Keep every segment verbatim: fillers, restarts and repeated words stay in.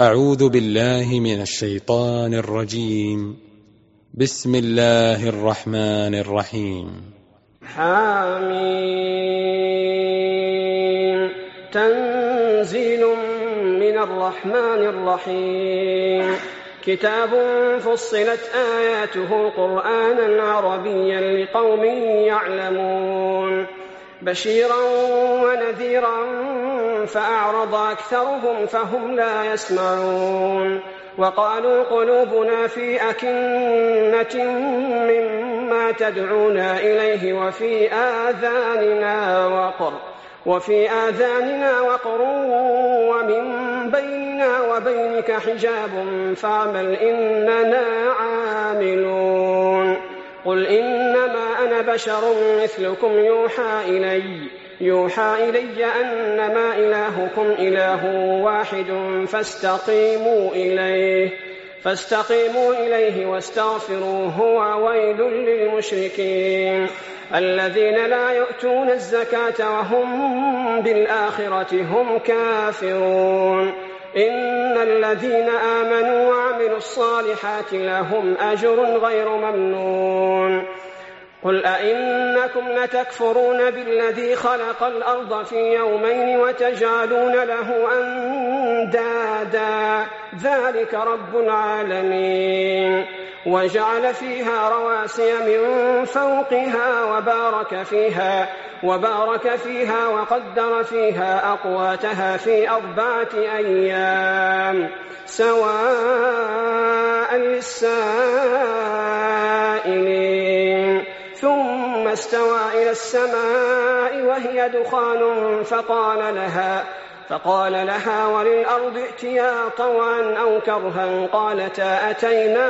أعوذ بالله من الشيطان الرجيم. بسم الله الرحمن الرحيم. حميم. تنزيل من الرحمن الرحيم. كتاب فصلت آياته قرآنا عربيا لقوم يعلمون بشيرا ونذيرا فأعرض أكثرهم فهم لا يسمعون وقالوا قلوبنا في أكنة مما تدعونا إليه وفي آذاننا وقر وفي آذاننا وقر ومن بيننا وبينك حجاب فاعمل إننا عاملون. قل إنما أنا بشر مثلكم يوحى إلي يوحى إلي أنما إلهكم إله واحد فاستقيموا إليه فاستقيموا إليه واستغفروه وويل للمشركين الذين لا يؤتون الزكاة وهم بالآخرة هم كافرون. إن الذين آمنوا وعملوا الصالحات لهم أجر غير ممنون. قل أئنكم لتكفرون بالذي خلق الأرض في يومين وتجعلون له أندادا ذلك رب العالمين. وجعل فيها رواسي من فوقها وبارك فيها وبارك فيها وقدر فيها أقواتها في أربعة أيام سواء للسائلين. ثم استوى إلى السماء وهي دخان فقال لها فقال لها وللأرض ائتيا طوعا أو كرها قالتا أتينا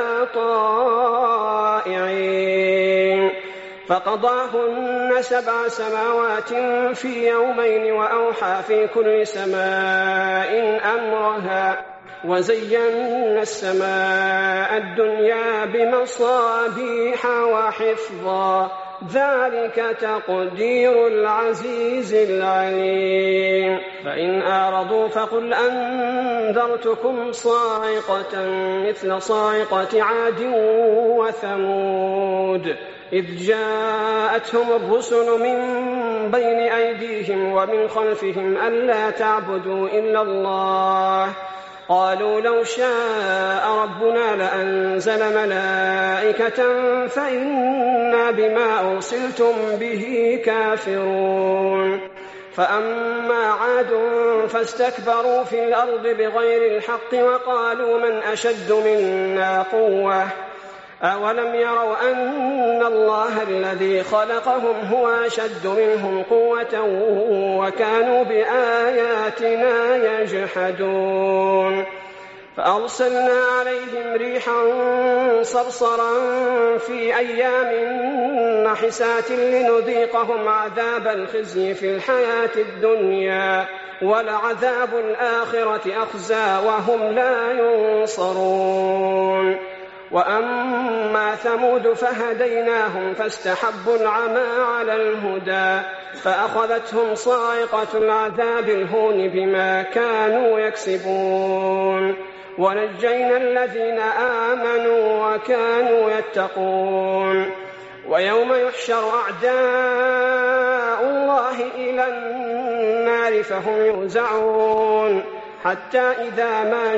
طائعين. فقضاهن سبع سماوات في يومين وأوحى في كل سماء أمرها وزينا السماء الدنيا بمصابيح وحفظا ذلك تقدير العزيز العليم. فإن أعرضوا فقل أنذرتكم صاعقة مثل صاعقة عاد وثمود إذ جاءتهم الرسل من بين أيديهم ومن خلفهم ألا تعبدوا إلا الله قالوا لو شاء ربنا لأنزل ملائكة فإنا بما أرسلتم به كافرون. فأما عاد فاستكبروا في الأرض بغير الحق وقالوا من أشد منا قوة أولم يروا أن الله الذي خلقهم هو أشد منهم قوة وكانوا بآياتنا يجحدون. فأرسلنا عليهم ريحا صرصرا في أيام نحسات لنذيقهم عذاب الخزي في الحياة الدنيا ولعذاب الآخرة أخزى وهم لا ينصرون. وأما ثمود فهديناهم فاستحبوا العمى على الهدى فأخذتهم صاعقة العذاب الهون بما كانوا يكسبون. ونجينا الذين آمنوا وكانوا يتقون. ويوم يحشر أعداء الله إلى النار فهم يوزعون حتى إذا ما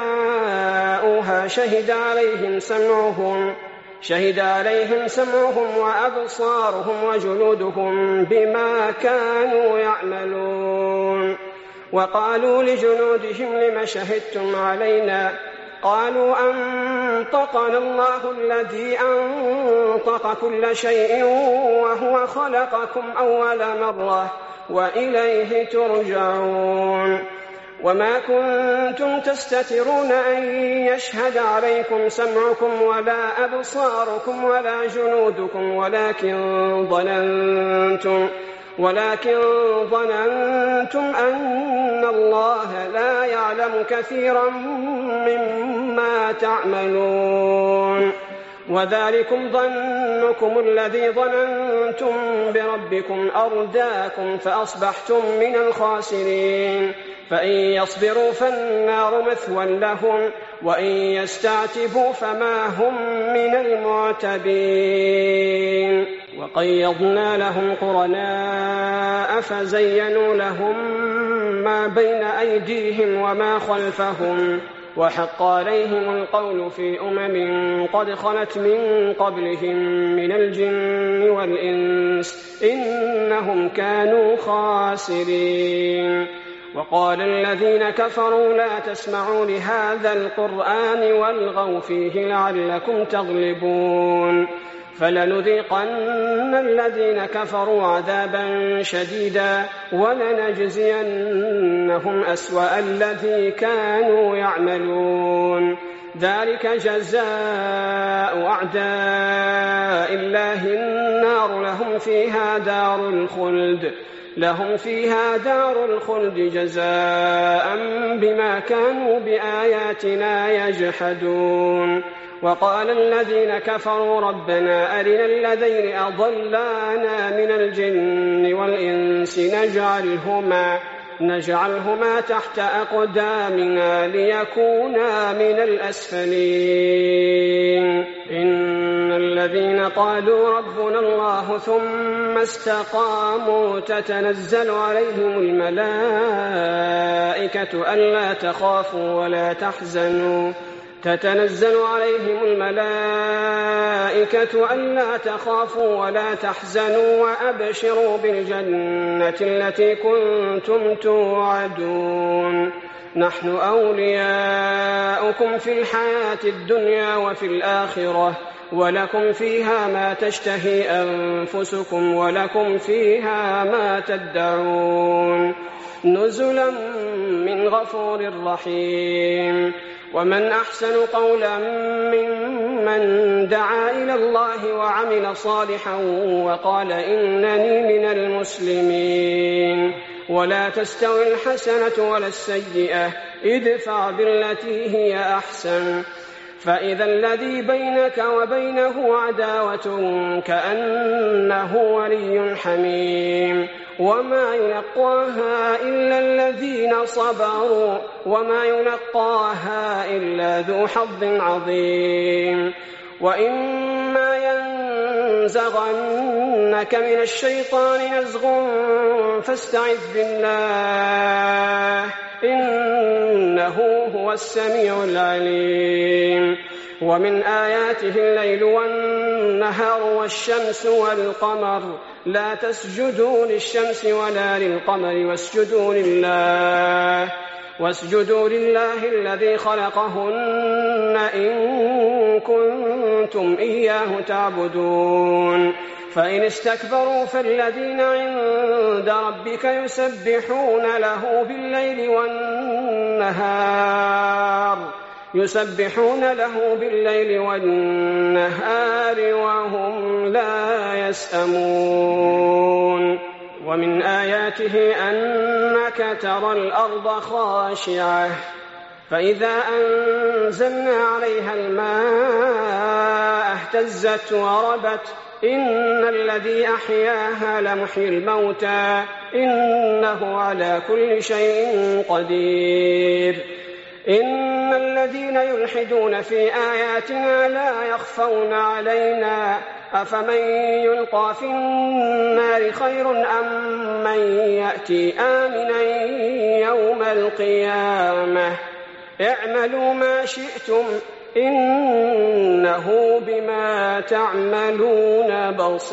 جاءوها شهد عليهم سمعهم شهد عليهم سمعهم وأبصارهم وجلودهم بما كانوا يعملون. وقالوا لجلودهم لم شهدتم علينا قالوا أنطقنا الله الذي أنطق كل شيء وهو خلقكم أول مرة وإليه ترجعون. وما كنتم تستترون أن يشهد عليكم سمعكم ولا أبصاركم ولا جنودكم ولكن ظننتم ولكن ظننتم أن الله لا يعلم كثيرا مما تعملون. وذلكم ظنكم الذي ظننتم بربكم أرداكم فأصبحتم من الخاسرين. فإن يصبروا فالنار مثوى لهم وإن يستعتبوا فما هم من المعتبين. وقيضنا لهم قرناء فزينوا لهم ما بين أيديهم وما خلفهم وحق عليهم القول في أمم قد خلت من قبلهم من الجن والإنس إنهم كانوا خاسرين. وقال الذين كفروا لا تسمعوا لهذا القرآن والغوا فيه لعلكم تغلبون. فلنذيقن الذين كفروا عذابا شديدا ولنجزينهم أسوأ الذي كانوا يعملون. ذلك جزاء أعداء الله النار لهم فيها دار الخلد لهم فيها دار الخلد جزاء بما كانوا بآياتنا يجحدون. وقال الذين كفروا ربنا أرنا الذين أضلانا من الجن والإنس نجعلهما, نجعلهما تحت أقدامنا ليكونا من الأسفلين. إن الذين قالوا ربنا الله ثم استقاموا تتنزل عليهم الملائكة ألا تخافوا ولا تحزنوا تتنزل عليهم الملائكة ألا تخافوا ولا تحزنوا وأبشروا بالجنة التي كنتم توعدون. نحن أولياؤكم في الحياة الدنيا وفي الآخرة ولكم فيها ما تشتهي أنفسكم ولكم فيها ما تدعون. نزلا من غفور رحيم. ومن أحسن قولا ممن دعا إلى الله وعمل صالحا وقال إنني من المسلمين. ولا تستوي الحسنة ولا السيئة ادفع بالتي هي أحسن فإذا الذي بينك وبينه عداوة كأنه ولي حميم. وما يلقاها إلا الذين صبروا وما يلقاها إلا ذو حظ عظيم. وإما ينزغنك من الشيطان نزغ فاستعذ بالله إنه هو السميع العليم. ومن آياته الليل والنهار والشمس والقمر لا تسجدوا للشمس ولا للقمر واسجدوا لله واسجدوا لله الذي خلقهن إن كنتم إياه تعبدون. فإن استكبروا فالذين عند ربك يسبحون له بالليل والنهار يسبحون له بالليل والنهار وهم لا يسأمون. ومن آياته أنك ترى الأرض خاشعة فإذا أنزلنا عليها الماء اهتزت وربت إن الذي أحياها لمحيي الموتى إنه على كل شيء قدير. إن الذين يلحدون في آياتنا لا يخفون علينا أفمن يلقى في النار خير أم من يأتي آمنا يوم القيامة اعملوا ما شئتم إنه بما تعملون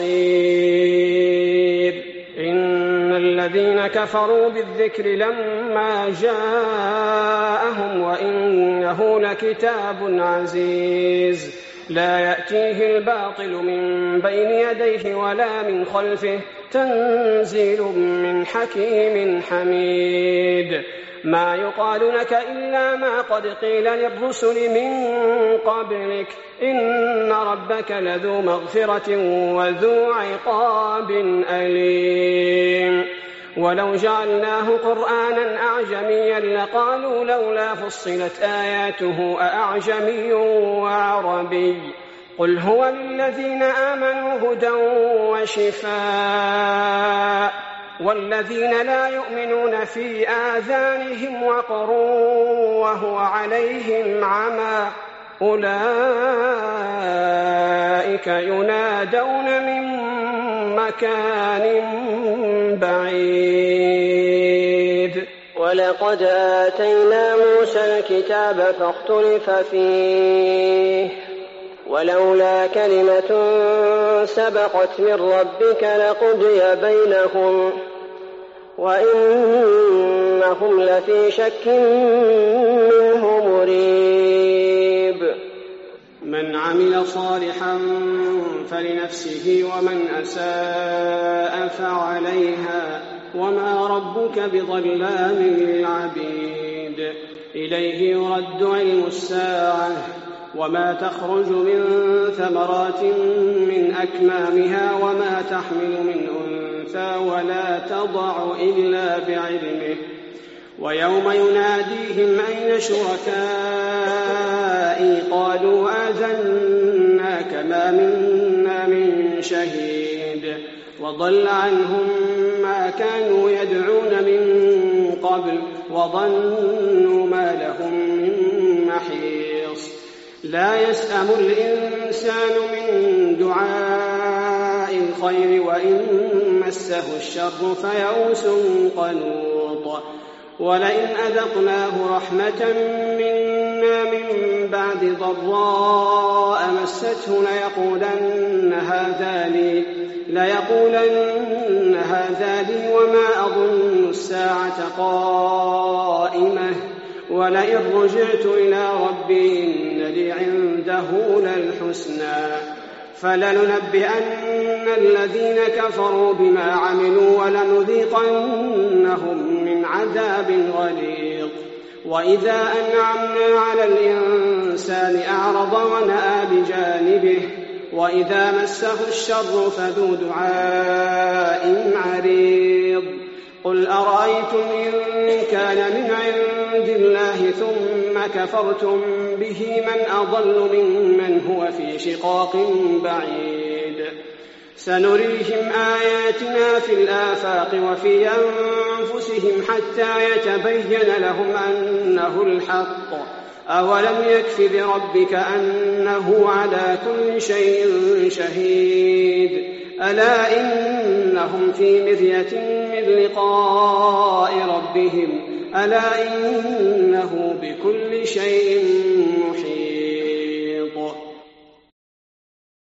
بصير. إن الذين كفروا بالذكر لما جاءهم وإنه لكتاب عزيز لا يأتيه الباطل من بين يديه ولا من خلفه تنزيل من حكيم حميد. ما يقال لك إلا ما قد قيل للرسل من قبلك إن ربك لذو مغفرة وذو عقاب أليم. ولو جعلناه قرآنا أعجميا لقالوا لولا فصلت آياته أأعجمي وعربي قل هو للذين آمنوا هدى وشفاء والذين لا يؤمنون في آذانهم وقر وهو عليهم عمى أولئك ينادون من مكان بعيد. ولقد آتينا موسى الكتاب فاختلف فيه ولولا كلمة سبقت من ربك لقضي بينهم وإنهم لفي شك منه مريب. من عمل صالحا فلنفسه ومن أساء فعليها وما ربك بظلام للعبيد. إليه يرد علم الساعة وما تخرج من ثمرات من أكمامها وما تحمل من أنثى ولا تضع إلا بعلمه. ويوم يناديهم أين شركائي قالوا آذناك ما منا من شهيد وضل عنهم ما كانوا يدعون من قبل وظنوا ما لهم من محيص. لا يسأم الإنسان من دعاء الخير وإن مسه الشر فيئوس قنوط. ولئن أذقناه رحمة منا من بعد ضراء مسته ليقولن هذا لي ليقولن هذا لي وما أظن الساعة قائمة ولئن رجعت إلى ربي إن لي عنده للحسنى. فلننبئن الذين كفروا بما عملوا ولنذيقنهم من عذاب غليظ. وإذا أنعمنا على الإنسان أعرض ونأى بجانبه وإذا مسه الشر فذو دعاء عريض. قل أرأيتم إن كان من عند الله ثم كفرتم به من أضل ممن هو في شقاق بعيد. سنريهم آياتنا في الآفاق وفي أنفسهم حتى يتبين لهم أنه الحق. أولم يكف بربك أنه على كل شيء شهيد. ألا إنهم في مرية من لقاء ربهم ألا إنه بكل شيء محيط.